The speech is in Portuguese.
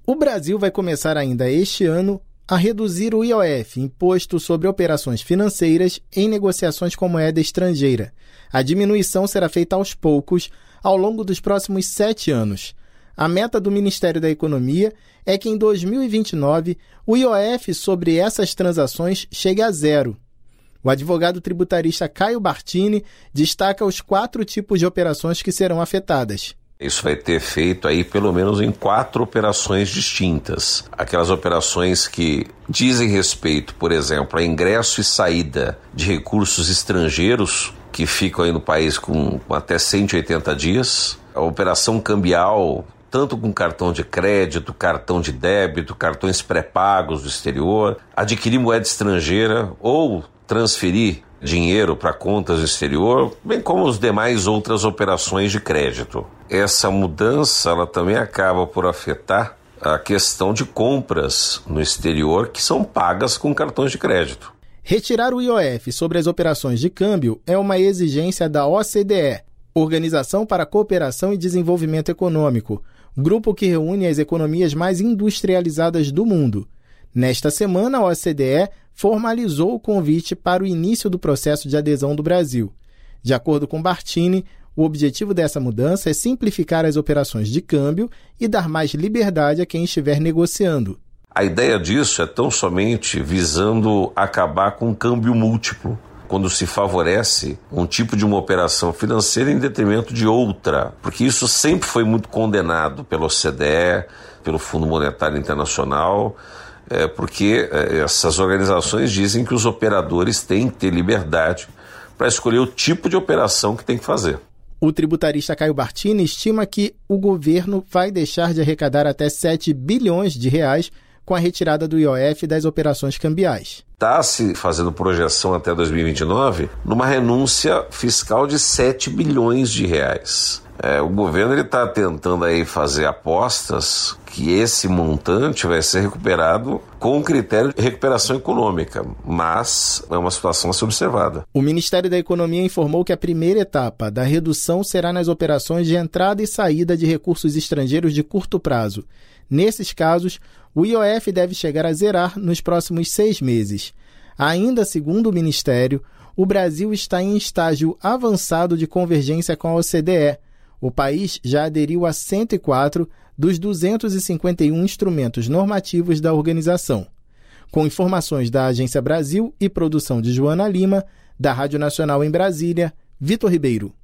O Brasil vai começar ainda este ano a reduzir o IOF, Imposto sobre Operações Financeiras, em negociações com moeda estrangeira. A diminuição será feita aos poucos, ao longo dos próximos 7 anos. A meta do Ministério da Economia é que em 2029 o IOF sobre essas transações chegue a zero. O advogado tributarista Caio Bartini destaca os 4 tipos de operações que serão afetadas. Isso vai ter efeito aí pelo menos em 4 operações distintas. Aquelas operações que dizem respeito, por exemplo, a ingresso e saída de recursos estrangeiros que ficam aí no país com até 180 dias. A operação cambial, tanto com cartão de crédito, cartão de débito, cartões pré-pagos do exterior, adquirir moeda estrangeira ou transferir dinheiro para contas do exterior, bem como as demais outras operações de crédito. Essa mudança ela também acaba por afetar a questão de compras no exterior que são pagas com cartões de crédito. Retirar o IOF sobre as operações de câmbio é uma exigência da OCDE, Organização para a Cooperação e Desenvolvimento Econômico, grupo que reúne as economias mais industrializadas do mundo. Nesta semana, a OCDE formalizou o convite para o início do processo de adesão do Brasil. De acordo com Bartini, o objetivo dessa mudança é simplificar as operações de câmbio e dar mais liberdade a quem estiver negociando. A ideia disso é tão somente visando acabar com o câmbio múltiplo, quando se favorece um tipo de uma operação financeira em detrimento de outra, porque isso sempre foi muito condenado pela OCDE, pelo Fundo Monetário Internacional, porque essas organizações dizem que os operadores têm que ter liberdade para escolher o tipo de operação que tem que fazer. O tributarista Caio Bartini estima que o governo vai deixar de arrecadar até 7 bilhões de reais com a retirada do IOF das operações cambiais. Está se fazendo projeção até 2029 numa renúncia fiscal de 7 bilhões de reais. O governo está tentando aí fazer apostas que esse montante vai ser recuperado com critério de recuperação econômica, mas é uma situação a ser observada. O Ministério da Economia informou que a primeira etapa da redução será nas operações de entrada e saída de recursos estrangeiros de curto prazo. Nesses casos, o IOF deve chegar a zerar nos próximos 6 meses. Ainda segundo o Ministério, o Brasil está em estágio avançado de convergência com a OCDE. O país já aderiu a 104 dos 251 instrumentos normativos da organização. Com informações da Agência Brasil e produção de Joana Lima, da Rádio Nacional em Brasília, Vitor Ribeiro.